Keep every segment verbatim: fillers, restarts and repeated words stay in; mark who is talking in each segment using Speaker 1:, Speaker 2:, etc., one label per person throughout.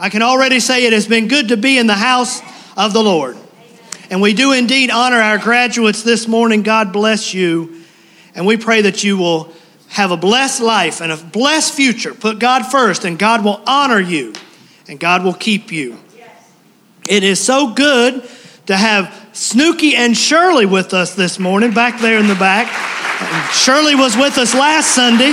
Speaker 1: I can already say it has been good to be in the house of the Lord. And we do indeed honor our graduates this morning. God bless you. And we pray that you will have a blessed life and a blessed future. Put God first, and God will honor you, and God will keep you. It is so good to have Snooky and Shirley with us this morning, back there in the back. And Shirley was with us last Sunday,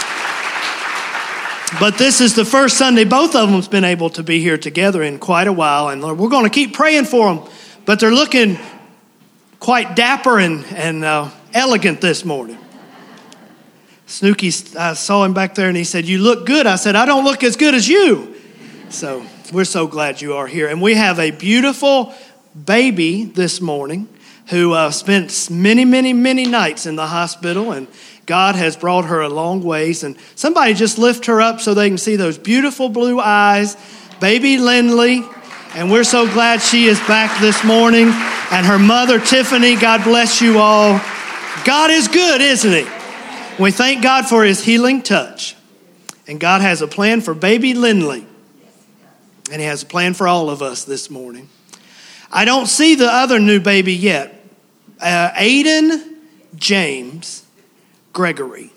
Speaker 1: but this is the first Sunday both of them's been able to be here together in quite a while, and Lord, we're going to keep praying for them, but they're looking quite dapper and, and uh, elegant this morning. Snooky, I saw him back there and he said, "You look good." I said, "I don't look as good as you." So we're so glad you are here. And we have a beautiful baby this morning who uh, spent many, many, many nights in the hospital, and God has brought her a long ways. And somebody just lift her up so they can see those beautiful blue eyes. Baby Lindley. And we're so glad she is back this morning. And her mother, Tiffany, God bless you all. God is good, isn't he? We thank God for his healing touch. And God has a plan for baby Lindley. And he has a plan for all of us this morning. I don't see the other new baby yet. Uh, Aiden James Gregory.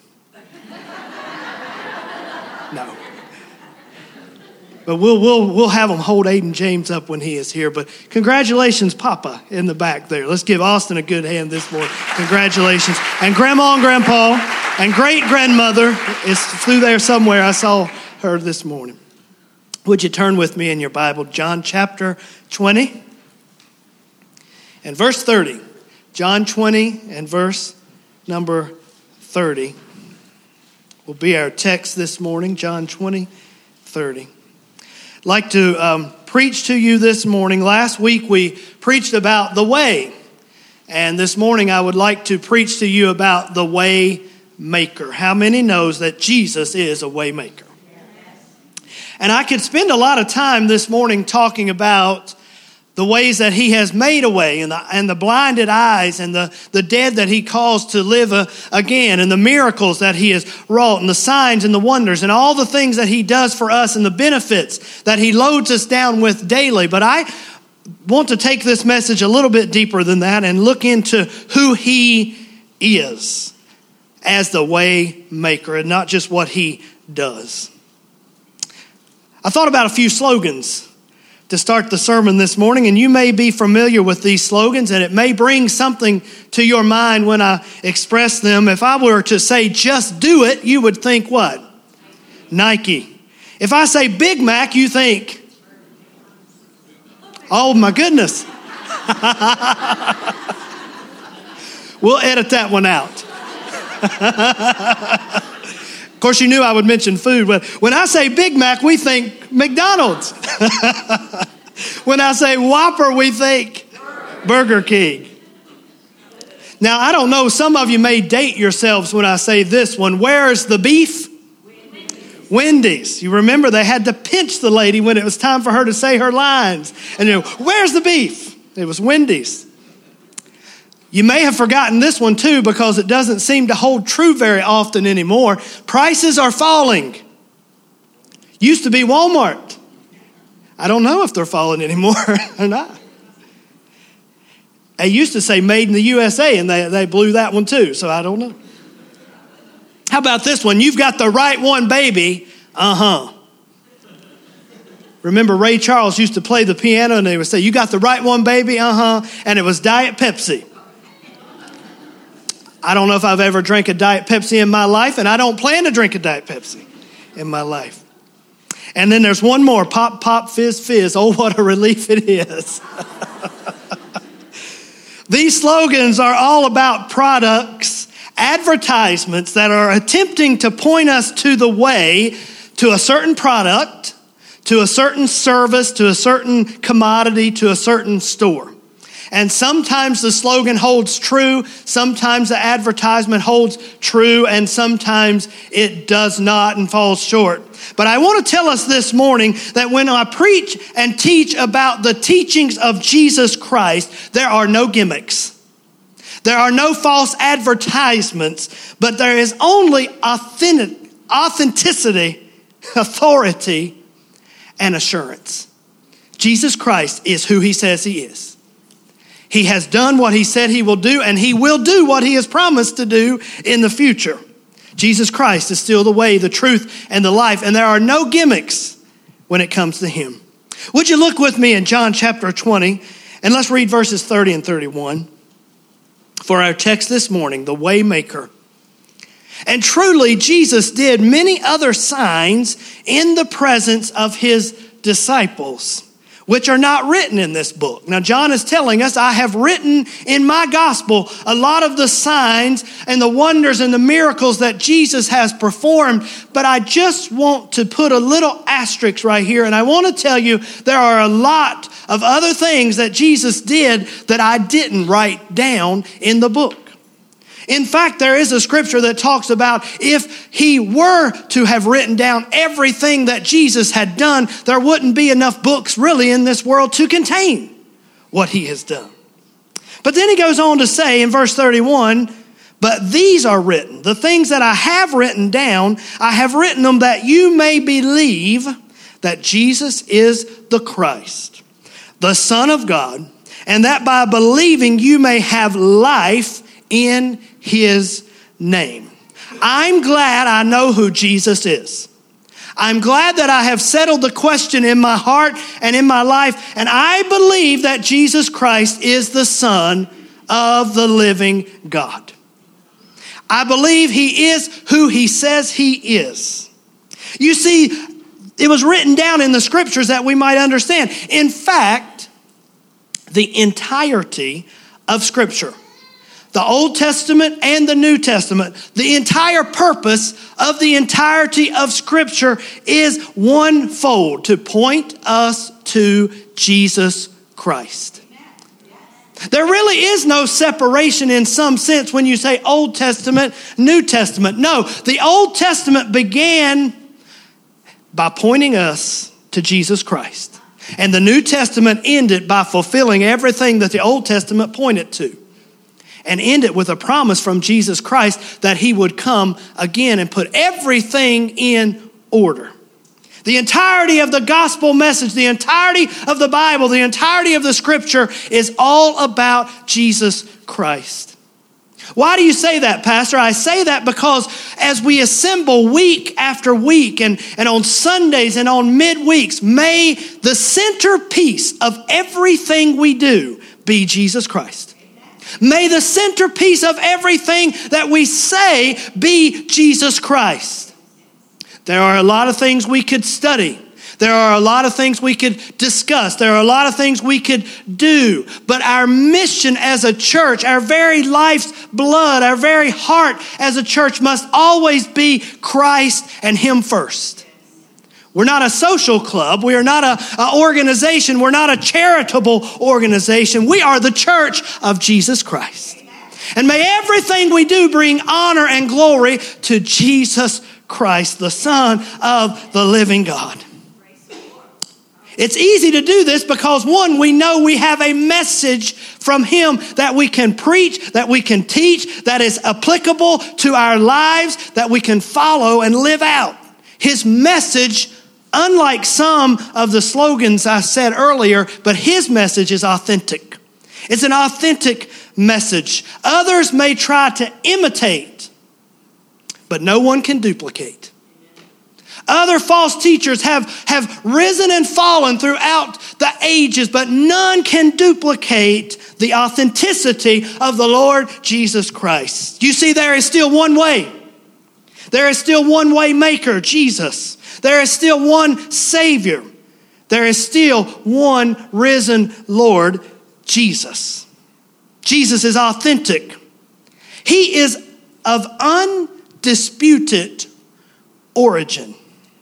Speaker 1: No. But we'll we'll we'll have him hold Aiden James up when he is here. But congratulations, Papa, in the back there. Let's give Austin a good hand this morning. Congratulations. And Grandma and Grandpa and great-grandmother is through there somewhere. I saw her this morning. Would you turn with me in your Bible, John chapter twenty and verse thirty. John twenty and verse number thirty will be our text this morning. John twenty, thirty. I'd like to um, preach to you this morning. Last week we preached about the way. And this morning I would like to preach to you about the way maker. How many knows that Jesus is a way maker? And I could spend a lot of time this morning talking about the ways that he has made a way, and the, and the blinded eyes, and the, the dead that he caused to live a, again, and the miracles that he has wrought, and the signs and the wonders, and all the things that he does for us, and the benefits that he loads us down with daily. But I want to take this message a little bit deeper than that and look into who he is as the way maker, and not just what he does. I thought about a few slogans to start the sermon this morning, and you may be familiar with these slogans, and it may bring something to your mind when I express them. If I were to say, "Just do it," you would think what? Nike. If I say Big Mac, you think, oh my goodness. We'll edit that one out. Of course, you knew I would mention food, but when I say Big Mac, we think McDonald's. When I say Whopper, we think Burger King. Now, I don't know, some of you may date yourselves when I say this one. Where's the beef? Wendy's. Wendy's. You remember they had to pinch the lady when it was time for her to say her lines. And you know, where's the beef? It was Wendy's. You may have forgotten this one too, because it doesn't seem to hold true very often anymore. Prices are falling. Used to be Walmart. I don't know if they're falling anymore or not. They used to say made in the U S A, and they, they blew that one too, so I don't know. How about this one? You've got the right one, baby. Uh-huh. Remember Ray Charles used to play the piano, and they would say, "You got the right one, baby." Uh-huh. And it was Diet Pepsi. I don't know if I've ever drank a Diet Pepsi in my life, and I don't plan to drink a Diet Pepsi in my life. And then there's one more, Pop, Pop, Fizz, Fizz. Oh, what a relief it is. These slogans are all about products, advertisements that are attempting to point us to the way, to a certain product, to a certain service, to a certain commodity, to a certain store. And sometimes the slogan holds true, sometimes the advertisement holds true, and sometimes it does not and falls short. But I want to tell us this morning that when I preach and teach about the teachings of Jesus Christ, there are no gimmicks. There are no false advertisements, but there is only authentic, authenticity, authority, and assurance. Jesus Christ is who he says he is. He has done what he said he will do, and he will do what he has promised to do in the future. Jesus Christ is still the way, the truth, and the life, and there are no gimmicks when it comes to him. Would you look with me in John chapter twenty, and let's read verses thirty and thirty-one for our text this morning, the way maker. And truly, Jesus did many other signs in the presence of his disciples, which are not written in this book. Now, John is telling us, I have written in my gospel a lot of the signs and the wonders and the miracles that Jesus has performed, but I just want to put a little asterisk right here, and I want to tell you there are a lot of other things that Jesus did that I didn't write down in the book. In fact, there is a scripture that talks about if he were to have written down everything that Jesus had done, there wouldn't be enough books really in this world to contain what he has done. But then he goes on to say in verse thirty-one, but these are written, the things that I have written down, I have written them that you may believe that Jesus is the Christ, the Son of God, and that by believing you may have life in his name. I'm glad I know who Jesus is. I'm glad that I have settled the question in my heart and in my life, and I believe that Jesus Christ is the Son of the living God. I believe he is who he says he is. You see, it was written down in the scriptures that we might understand. In fact, the entirety of Scripture, the Old Testament and the New Testament, the entire purpose of the entirety of Scripture is one fold, to point us to Jesus Christ. There really is no separation in some sense when you say Old Testament, New Testament. No, the Old Testament began by pointing us to Jesus Christ. And the New Testament ended by fulfilling everything that the Old Testament pointed to. And end it with a promise from Jesus Christ that he would come again and put everything in order. The entirety of the gospel message, the entirety of the Bible, the entirety of the scripture is all about Jesus Christ. Why do you say that, Pastor? I say that because as we assemble week after week and, and on Sundays and on midweeks, may the centerpiece of everything we do be Jesus Christ. May the centerpiece of everything that we say be Jesus Christ. There are a lot of things we could study. There are a lot of things we could discuss. There are a lot of things we could do. But our mission as a church, our very life's blood, our very heart as a church must always be Christ and him first. We're not a social club. We are not an organization. We're not a charitable organization. We are the church of Jesus Christ. And may everything we do bring honor and glory to Jesus Christ, the Son of the living God. It's easy to do this because, one, we know we have a message from him that we can preach, that we can teach, that is applicable to our lives, that we can follow and live out. His message, unlike some of the slogans I said earlier, but his message is authentic. It's an authentic message. Others may try to imitate, but no one can duplicate. Other false teachers have, have risen and fallen throughout the ages, but none can duplicate the authenticity of the Lord Jesus Christ. You see, there is still one way. There is still one way maker, Jesus. There is still one Savior. There is still one risen Lord, Jesus. Jesus is authentic. He is of undisputed origin.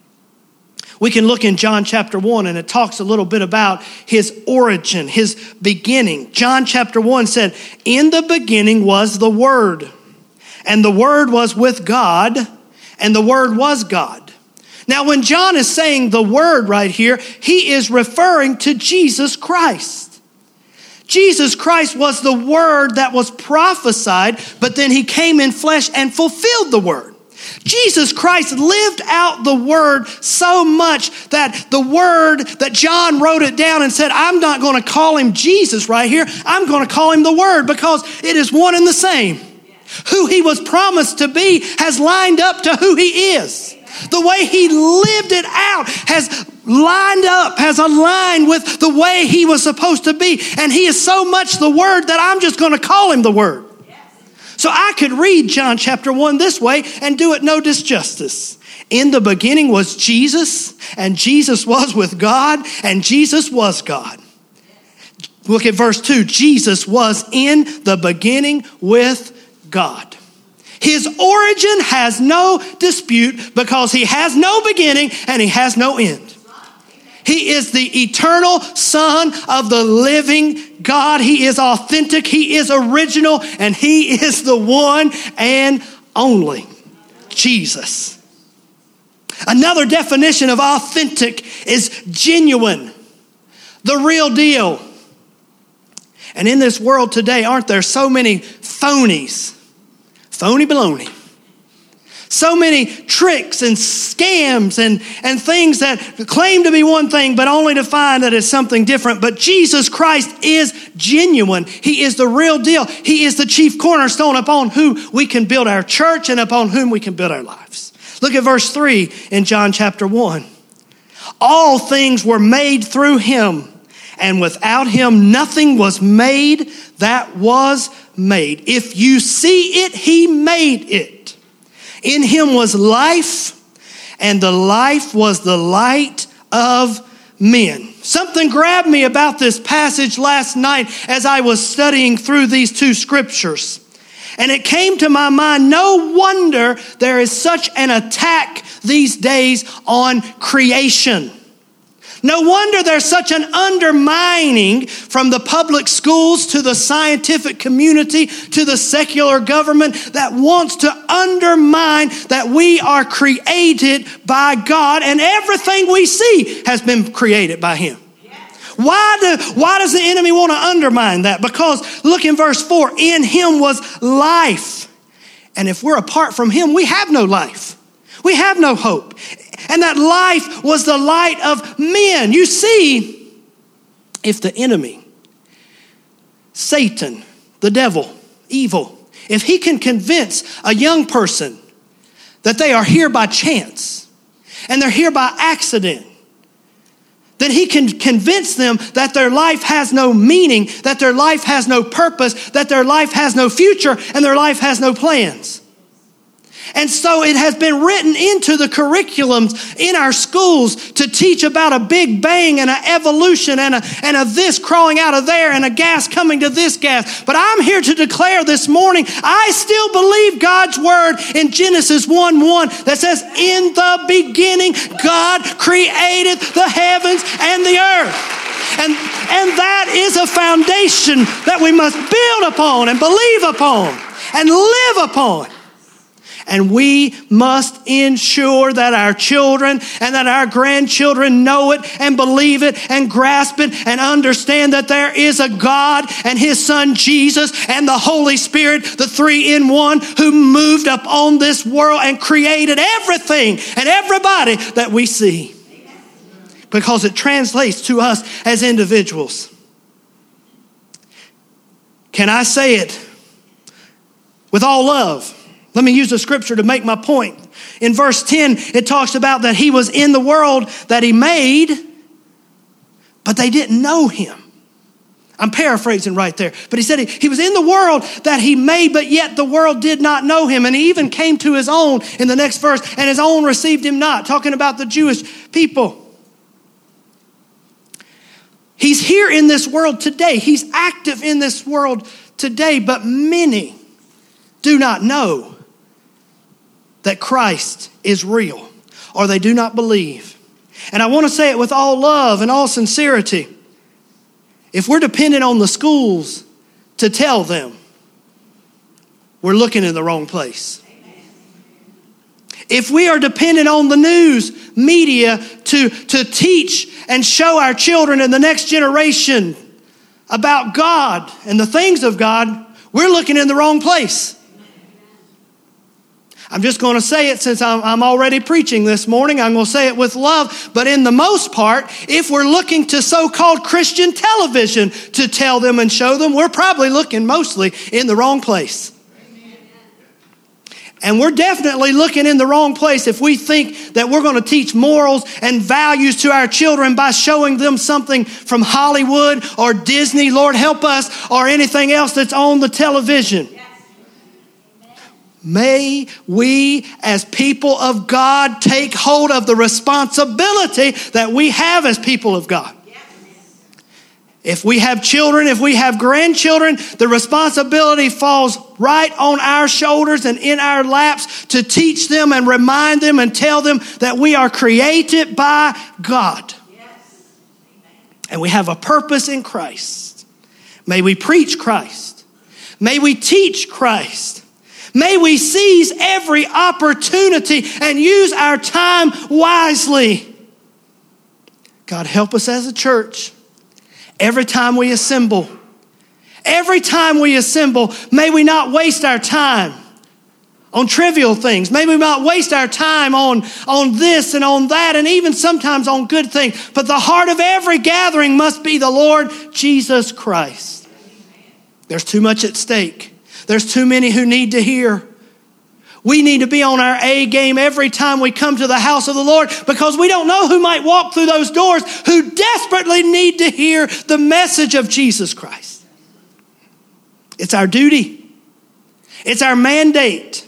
Speaker 1: We can look in John chapter one, and it talks a little bit about his origin, his beginning. John chapter one said, "In the beginning was the Word, and the Word was with God, and the Word was God." Now, when John is saying the Word right here, he is referring to Jesus Christ. Jesus Christ was the Word that was prophesied, but then he came in flesh and fulfilled the Word. Jesus Christ lived out the word so much that the word that John wrote it down and said, I'm not going to call him Jesus right here. I'm going to call him the word because it is one and the same. Who he was promised to be has lined up to who he is. The way he lived it out has lined up, has aligned with the way he was supposed to be. And he is so much the word that I'm just going to call him the word. So I could read John chapter one this way and do it no disjustice. In the beginning was Jesus, and Jesus was with God, and Jesus was God. Look at verse two. Jesus was in the beginning with God. His origin has no dispute because he has no beginning and he has no end. He is the eternal Son of the living God. He is authentic. He is original. And he is the one and only Jesus. Another definition of authentic is genuine. The real deal. And in this world today, aren't there so many phonies? Phony baloney. So many tricks and scams and, and things that claim to be one thing, but only to find that it's something different. But Jesus Christ is genuine. He is the real deal. He is the chief cornerstone upon whom we can build our church and upon whom we can build our lives. Look at verse three in John chapter one. All things were made through him, and without him nothing was made that was made. If you see it, he made it. In him was life, and the life was the light of men. Something grabbed me about this passage last night as I was studying through these two scriptures. And it came to my mind, no wonder there is such an attack these days on creation. No wonder there's such an undermining from the public schools to the scientific community to the secular government that wants to undermine that we are created by God and everything we see has been created by him. Why, do, why does the enemy want to undermine that? Because look in verse four, in him was life. And if we're apart from him, we have no life. We have no hope. And that life was the light of men. You see, if the enemy, Satan, the devil, evil, if he can convince a young person that they are here by chance and they're here by accident, then he can convince them that their life has no meaning, that their life has no purpose, that their life has no future, and their life has no plans. And so it has been written into the curriculums in our schools to teach about a big bang and an evolution and a, and a this crawling out of there and a gas coming to this gas. But I'm here to declare this morning, I still believe God's word in Genesis one one that says, in the beginning, God created the heavens and the earth. And, and that is a foundation that we must build upon and believe upon and live upon. And we must ensure that our children and that our grandchildren know it and believe it and grasp it and understand that there is a God and his son Jesus and the Holy Spirit, the three in one, who moved up on this world and created everything and everybody that we see. Because it translates to us as individuals. Can I say it with all love? Let me use the scripture to make my point. In verse ten, it talks about that he was in the world that he made, but they didn't know him. I'm paraphrasing right there. But he said he, he was in the world that he made, but yet the world did not know him. And he even came to his own in the next verse, and his own received him not. Talking about the Jewish people. He's here in this world today. He's active in this world today, but many do not know that Christ is real, or they do not believe. And I want to say it with all love and all sincerity. If we're dependent on the schools to tell them, we're looking in the wrong place. If we are dependent on the news media to, to teach and show our children and the next generation about God and the things of God, we're looking in the wrong place. I'm just going to say it since I'm, I'm already preaching this morning. I'm going to say it with love. But in the most part, if we're looking to so-called Christian television to tell them and show them, we're probably looking mostly in the wrong place. And we're definitely looking in the wrong place if we think that we're going to teach morals and values to our children by showing them something from Hollywood or Disney, Lord help us, or anything else that's on the television. Yes. May we as people of God take hold of the responsibility that we have as people of God. If we have children, if we have grandchildren, the responsibility falls right on our shoulders and in our laps to teach them and remind them and tell them that we are created by God. Yes. And we have a purpose in Christ. May we preach Christ. May we teach Christ. May we seize every opportunity and use our time wisely. God, help us as a church. Every time we assemble, every time we assemble, may we not waste our time on trivial things. May we not waste our time on, on this and on that, and even sometimes on good things. But the heart of every gathering must be the Lord Jesus Christ. There's too much at stake. There's too many who need to hear. We need to be on our A game every time we come to the house of the Lord, because we don't know who might walk through those doors who desperately need to hear the message of Jesus Christ. It's our duty. It's our mandate.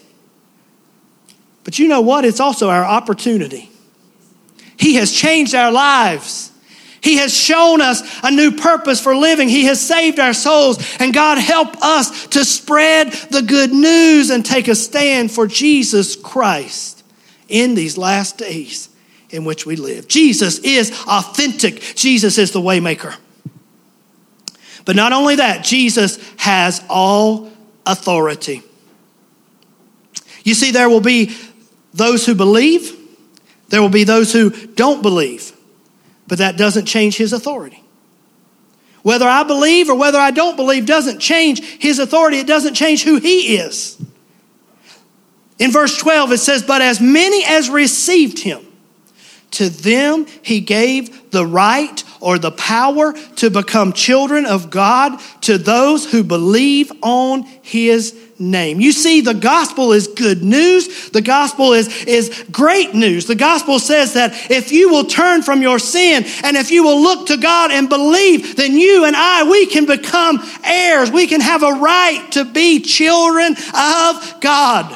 Speaker 1: But you know what? It's also our opportunity. He has changed our lives. He has shown us a new purpose for living. He has saved our souls. And God, help us to spread the good news and take a stand for Jesus Christ in these last days in which we live. Jesus is authentic. Jesus is the way maker. But not only that, Jesus has all authority. You see, there will be those who believe. There will be those who don't believe. But that doesn't change his authority. Whether I believe or whether I don't believe doesn't change his authority. It doesn't change who he is. In verse twelve, it says, but as many as received him, to them he gave the right or the power to become children of God, to those who believe on his name. You see, the gospel is good news. The gospel is, is great news. The gospel says that if you will turn from your sin and if you will look to God and believe, then you and I, we can become heirs. We can have a right to be children of God.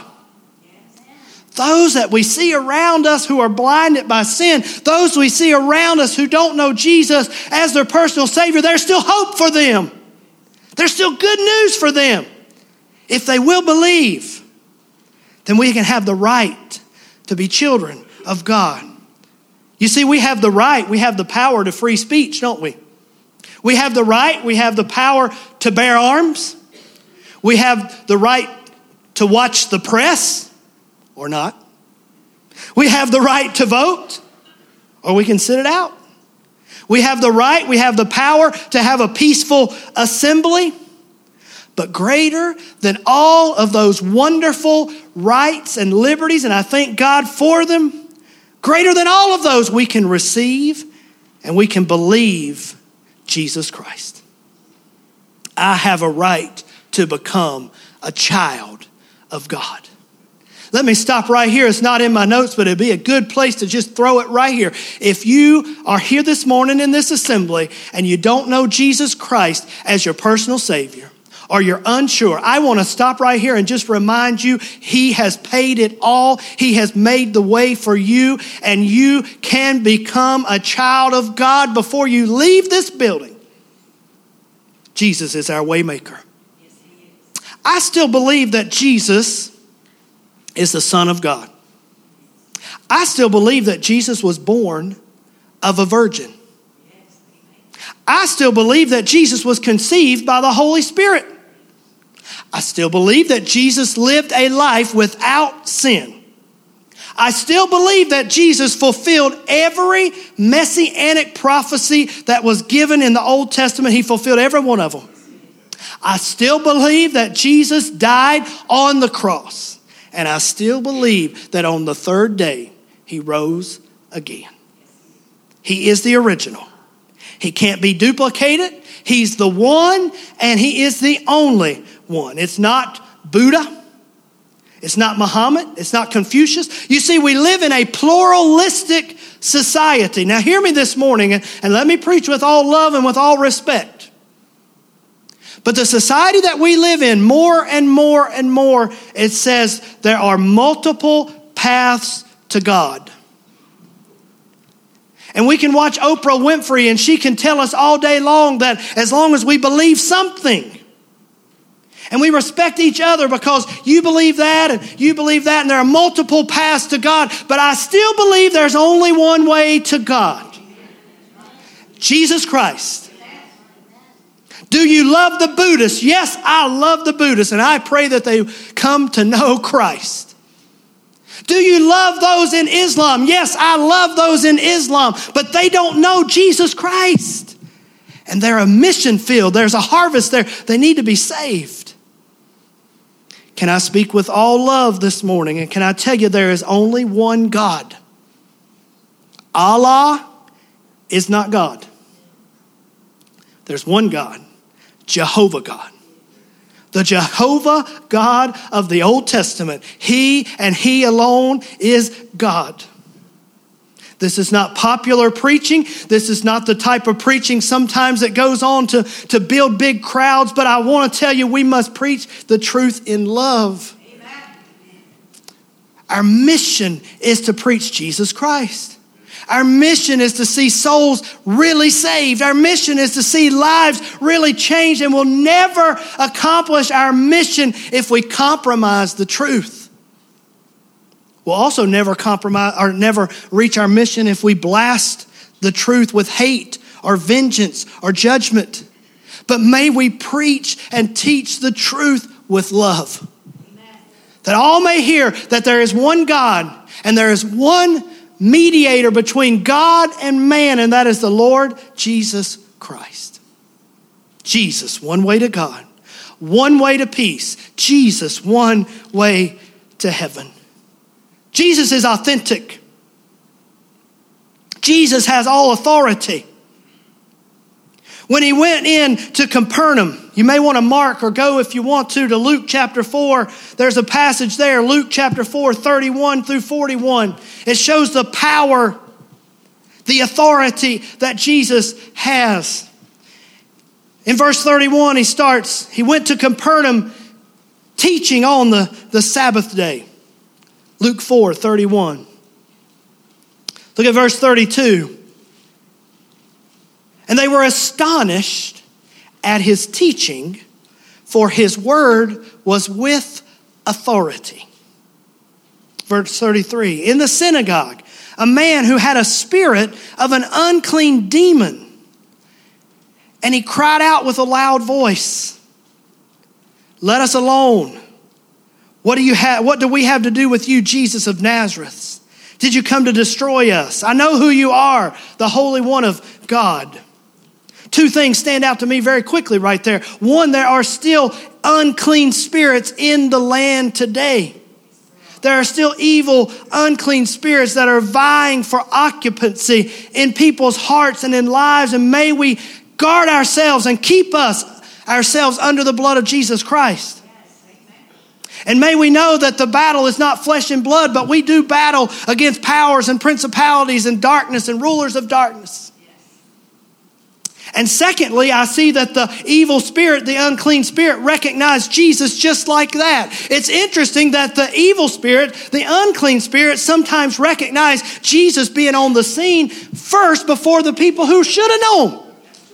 Speaker 1: Those that we see around us who are blinded by sin, those we see around us who don't know Jesus as their personal Savior, there's still hope for them. There's still good news for them. If they will believe, then we can have the right to be children of God. You see, we have the right, we have the power to free speech, don't we? We have the right, we have the power to bear arms. We have the right to watch the press, or not. We have the right to vote, or we can sit it out. We have the right, we have the power to have a peaceful assembly. But greater than all of those wonderful rights and liberties, and I thank God for them, greater than all of those, we can receive and we can believe Jesus Christ. I have a right to become a child of God. Let me stop right here. It's not in my notes, but it'd be a good place to just throw it right here. If you are here this morning in this assembly and you don't know Jesus Christ as your personal Savior, or you're unsure, I want to stop right here and just remind you, he has paid it all. He has made the way for you, and you can become a child of God before you leave this building. Jesus is our way maker. I still believe that Jesus is the Son of God. I still believe that Jesus was born of a virgin. I still believe that Jesus was conceived by the Holy Spirit. I still believe that Jesus lived a life without sin. I still believe that Jesus fulfilled every messianic prophecy that was given in the Old Testament. He fulfilled every one of them. I still believe that Jesus died on the cross And I still believe that on the third day, he rose again. He is the original. He can't be duplicated. He's the one, and he is the only one. It's not Buddha. It's not Muhammad. It's not Confucius. You see, we live in a pluralistic society. Now, hear me this morning, and, and let me preach with all love and with all respect. But the society that we live in, more and more and more, it says there are multiple paths to God. And we can watch Oprah Winfrey, and she can tell us all day long that as long as we believe something, and we respect each other because you believe that and you believe that, and there are multiple paths to God, but I still believe there's only one way to God. Jesus Christ. Do you love the Buddhists? Yes, I love the Buddhists, and I pray that they come to know Christ. Do you love those in Islam? Yes, I love those in Islam, but they don't know Jesus Christ. And they're a mission field. There's a harvest there. They need to be saved. Can I speak with all love this morning? And can I tell you there is only one God? Allah is not God. There's one God, Jehovah God. The Jehovah God of the Old Testament. He and he alone is God. This is not popular preaching. This is not the type of preaching sometimes that goes on to, to build big crowds. But I want to tell you, we must preach the truth in love. Amen. Our mission is to preach Jesus Christ. Our mission is to see souls really saved. Our mission is to see lives really changed, and we'll never accomplish our mission if we compromise the truth. We'll also never compromise or never reach our mission if we blast the truth with hate or vengeance or judgment. But may we preach and teach the truth with love. Amen. That all may hear that there is one God and there is one mediator between God and man, and that is the Lord Jesus Christ. Jesus, one way to God, one way to peace. Jesus, one way to heaven. Jesus is authentic. Jesus has all authority. When he went in to Capernaum, you may want to mark or go if you want to to Luke chapter four. There's a passage there, Luke chapter four, thirty-one through forty-one. It shows the power, the authority that Jesus has. In verse thirty-one, he starts, he went to Capernaum teaching on the, the Sabbath day. Luke four, thirty-one. Look at verse thirty-two. And they were astonished at his teaching, for his word was with authority. Verse thirty-three. In the synagogue, a man who had a spirit of an unclean demon, and he cried out with a loud voice, "Let us alone. What do you have? What do we have to do with you, Jesus of Nazareth? Did you come to destroy us? I know who you are, the Holy One of God." Two things stand out to me very quickly right there. One, there are still unclean spirits in the land today. There are still evil, unclean spirits that are vying for occupancy in people's hearts and in lives. And may we guard ourselves and keep us ourselves under the blood of Jesus Christ. And may we know that the battle is not flesh and blood, but we do battle against powers and principalities and darkness and rulers of darkness. And secondly, I see that the evil spirit, the unclean spirit, recognized Jesus just like that. It's interesting that the evil spirit, the unclean spirit, sometimes recognize Jesus being on the scene first before the people who should have known.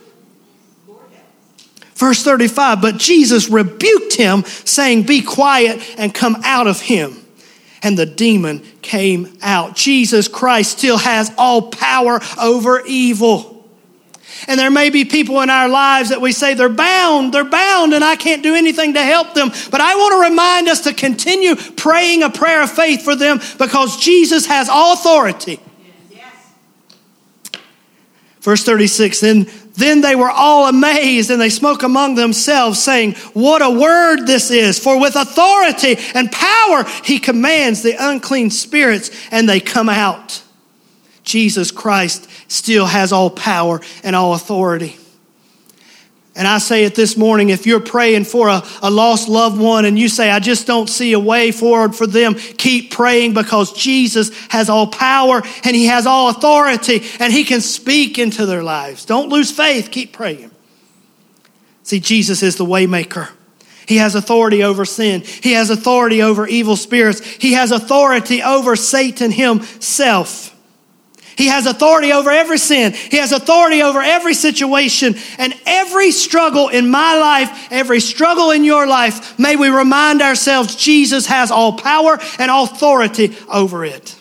Speaker 1: Verse thirty-five, but Jesus rebuked him, saying, "Be quiet and come out of him." And the demon came out. Jesus Christ still has all power over evil. And there may be people in our lives that we say they're bound, they're bound, and I can't do anything to help them. But I want to remind us to continue praying a prayer of faith for them because Jesus has all authority. Yes. Verse thirty-six, then then they were all amazed, and they spoke among themselves, saying, what a word this is. For with authority and power he commands the unclean spirits, and they come out. Jesus Christ still has all power and all authority. And I say it this morning, if you're praying for a, a lost loved one and you say, I just don't see a way forward for them, keep praying, because Jesus has all power and he has all authority and he can speak into their lives. Don't lose faith. Keep praying. See, Jesus is the way maker. He has authority over sin. He has authority over evil spirits. He has authority over Satan himself. He has authority over every sin. He has authority over every situation and every struggle in my life, every struggle in your life. May we remind ourselves Jesus has all power and authority over it.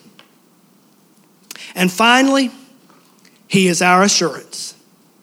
Speaker 1: And finally, he is our assurance.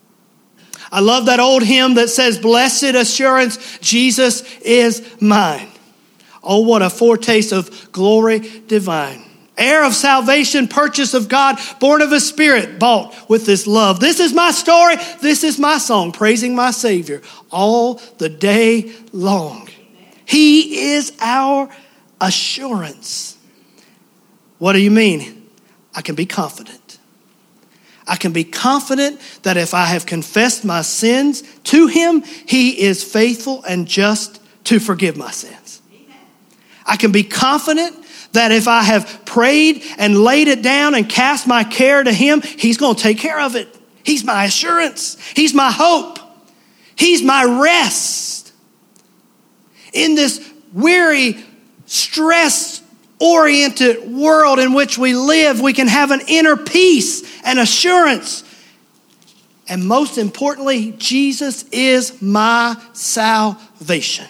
Speaker 1: I love that old hymn that says, blessed assurance, Jesus is mine. Oh, what a foretaste of glory divine. Heir of salvation, purchase of God, born of his Spirit, bought with this love. This is my story. This is my song, praising my Savior all the day long. He is our assurance. What do you mean? I can be confident. I can be confident that if I have confessed my sins to him, he is faithful and just to forgive my sins. I can be confident that if I have prayed and laid it down and cast my care to him, he's going to take care of it. He's my assurance. He's my hope. He's my rest. In this weary, stress-oriented world in which we live, we can have an inner peace and assurance. And most importantly, Jesus is my salvation.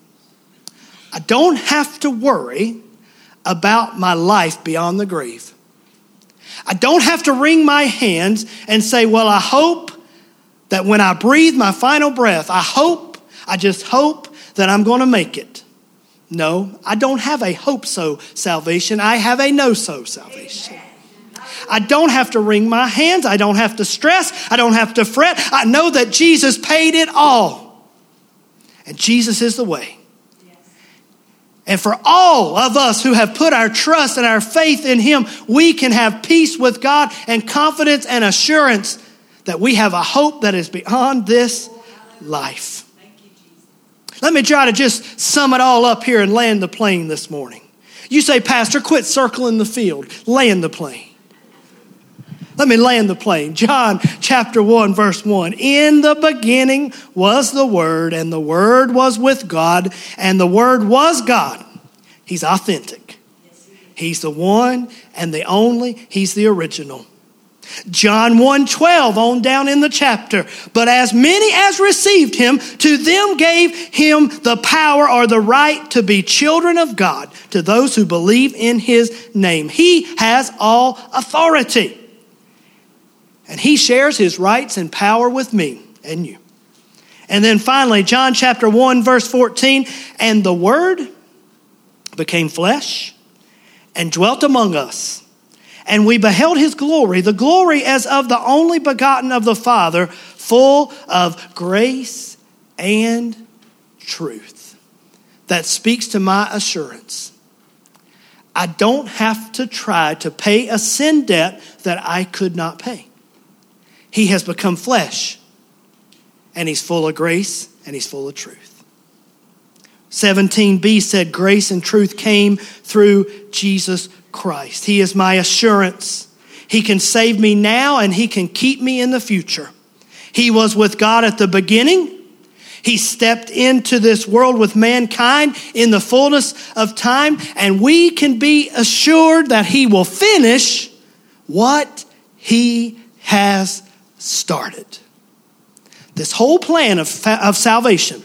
Speaker 1: I don't have to worry about my life beyond the grave. I don't have to wring my hands and say, well, I hope that when I breathe my final breath, I hope, I just hope that I'm going to make it. No, I don't have a hope-so salvation. I have a no-so salvation. I don't have to wring my hands. I don't have to stress. I don't have to fret. I know that Jesus paid it all. And Jesus is the way. And for all of us who have put our trust and our faith in him, we can have peace with God and confidence and assurance that we have a hope that is beyond this life. Let me try to just sum it all up here and land the plane this morning. You say, Pastor, quit circling the field. Land the plane. Let me land the plane. John chapter one, verse one. In the beginning was the Word, and the Word was with God, and the Word was God. He's authentic. He's the one and the only. He's the original. John one twelve on down in the chapter. But as many as received him, to them gave him the power or the right to be children of God, to those who believe in his name. He has all authority. And he shares his rights and power with me and you. And then finally, John chapter one, verse fourteen, and the Word became flesh and dwelt among us. And we beheld his glory, the glory as of the only begotten of the Father, full of grace and truth. That speaks to my assurance. I don't have to try to pay a sin debt that I could not pay. He has become flesh, and he's full of grace, and he's full of truth. seventeen b said, grace and truth came through Jesus Christ. He is my assurance. He can save me now, and he can keep me in the future. He was with God at the beginning. He stepped into this world with mankind in the fullness of time, and we can be assured that he will finish what he has started. This whole plan of, of salvation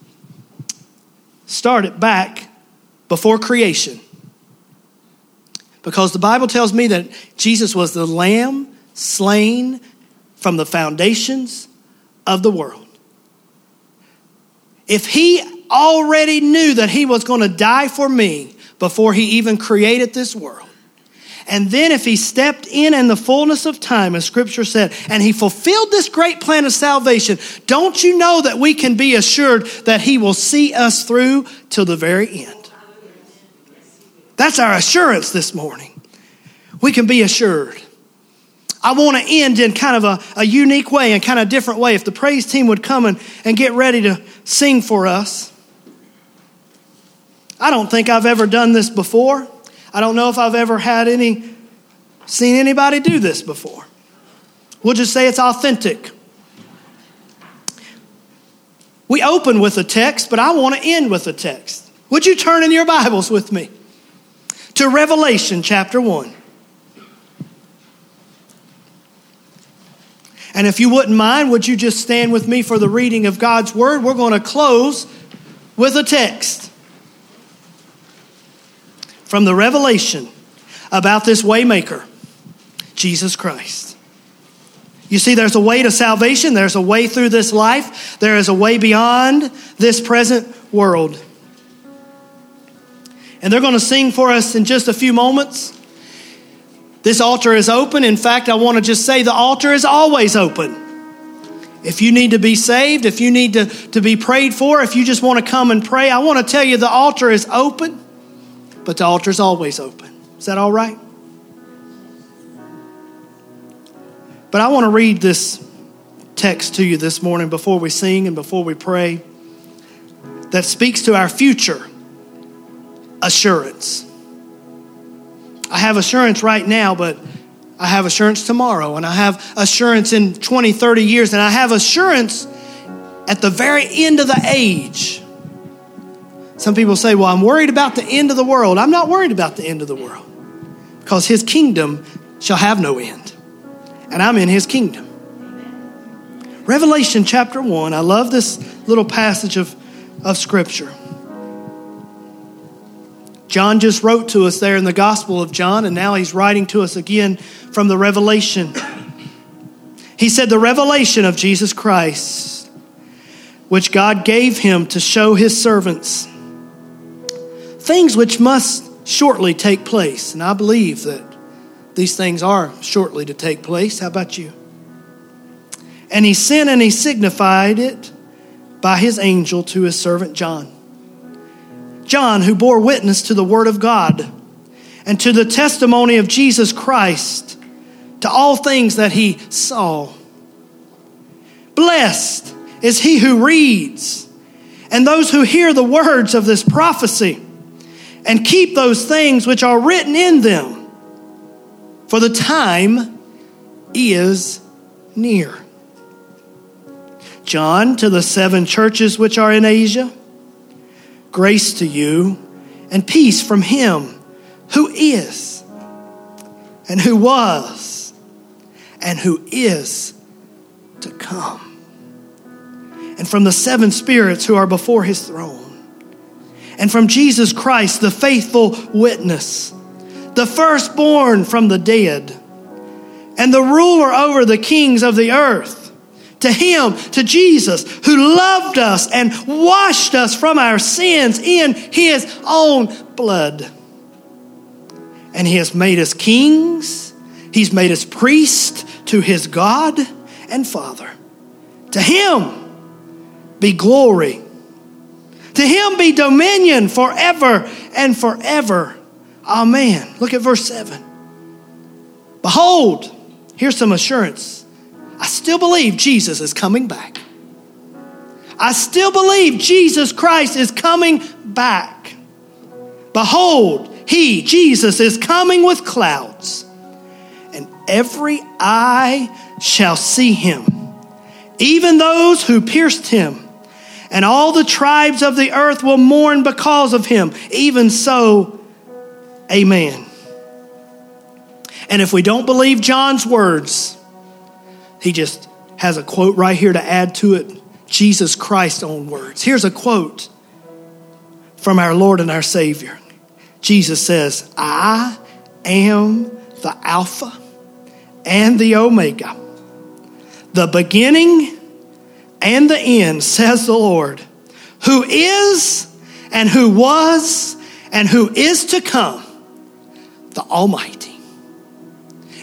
Speaker 1: started back before creation. Because the Bible tells me that Jesus was the Lamb slain from the foundations of the world. If he already knew that he was going to die for me before he even created this world, And then if he stepped in in the fullness of time, as Scripture said, and he fulfilled this great plan of salvation, don't you know that we can be assured that he will see us through till the very end? That's our assurance this morning. We can be assured. I want to end in kind of a, a unique way, and kind of a different way. If the praise team would come and, and get ready to sing for us. I don't think I've ever done this before. I don't know if I've ever had any, seen anybody do this before. We'll just say it's authentic. We open with a text, but I want to end with a text. Would you turn in your Bibles with me to Revelation chapter one? And if you wouldn't mind, would you just stand with me for the reading of God's word? We're going to close with a text from the Revelation about this waymaker, Jesus Christ. You see, there's a way to salvation. There's a way through this life. There is a way beyond this present world. And they're going to sing for us in just a few moments. This altar is open. In fact, I want to just say the altar is always open. If you need to be saved, if you need to, to be prayed for, if you just want to come and pray, I want to tell you the altar is open. But the altar is always open. Is that all right? But I want to read this text to you this morning before we sing and before we pray that speaks to our future assurance. I have assurance right now, but I have assurance tomorrow, and I have assurance in twenty, thirty years, and I have assurance at the very end of the age. Some people say, well, I'm worried about the end of the world. I'm not worried about the end of the world because his kingdom shall have no end. And I'm in his kingdom. Revelation chapter one. I love this little passage of, of scripture. John just wrote to us there in the Gospel of John, and now he's writing to us again from the Revelation. He said, the revelation of Jesus Christ, which God gave him to show his servants things which must shortly take place. And I believe that these things are shortly to take place. How about you? And he sent and he signified it by his angel to his servant John. John, who bore witness to the word of God and to the testimony of Jesus Christ, to all things that he saw. Blessed is he who reads and those who hear the words of this prophecy and keep those things which are written in them, for the time is near. John, to the seven churches which are in Asia, grace to you and peace from him who is and who was and who is to come, and from the seven spirits who are before his throne, and from Jesus Christ, the faithful witness, the firstborn from the dead, and the ruler over the kings of the earth. To him, to Jesus, who loved us and washed us from our sins in his own blood. And he has made us kings. He's made us priests to his God and Father. To him be glory. To him be dominion forever and forever. Amen. Look at verse seven. Behold, here's some assurance. I still believe Jesus is coming back. I still believe Jesus Christ is coming back. Behold, he, Jesus, is coming with clouds, and every eye shall see him, even those who pierced him. And all the tribes of the earth will mourn because of him. Even so, amen. And if we don't believe John's words, he just has a quote right here to add to it. Jesus Christ's own words. Here's a quote from our Lord and our Savior. Jesus says, I am the Alpha and the Omega, the beginning and the end, says the Lord, who is and who was and who is to come, the Almighty.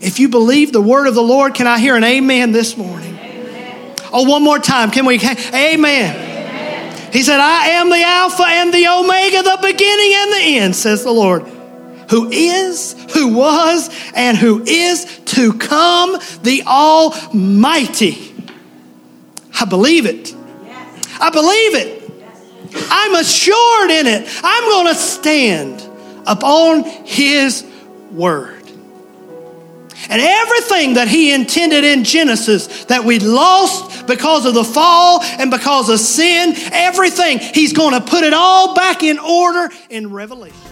Speaker 1: If you believe the word of the Lord, can I hear an amen this morning? Amen. Oh, one more time. Can we? Amen. Amen. He said, I am the Alpha and the Omega, the beginning and the end, says the Lord, who is, who was, and who is to come, the Almighty. I believe it. I believe it. I'm assured in it. I'm going to stand upon his word. And everything that he intended in Genesis that we lost because of the fall and because of sin, everything, he's going to put it all back in order in Revelation.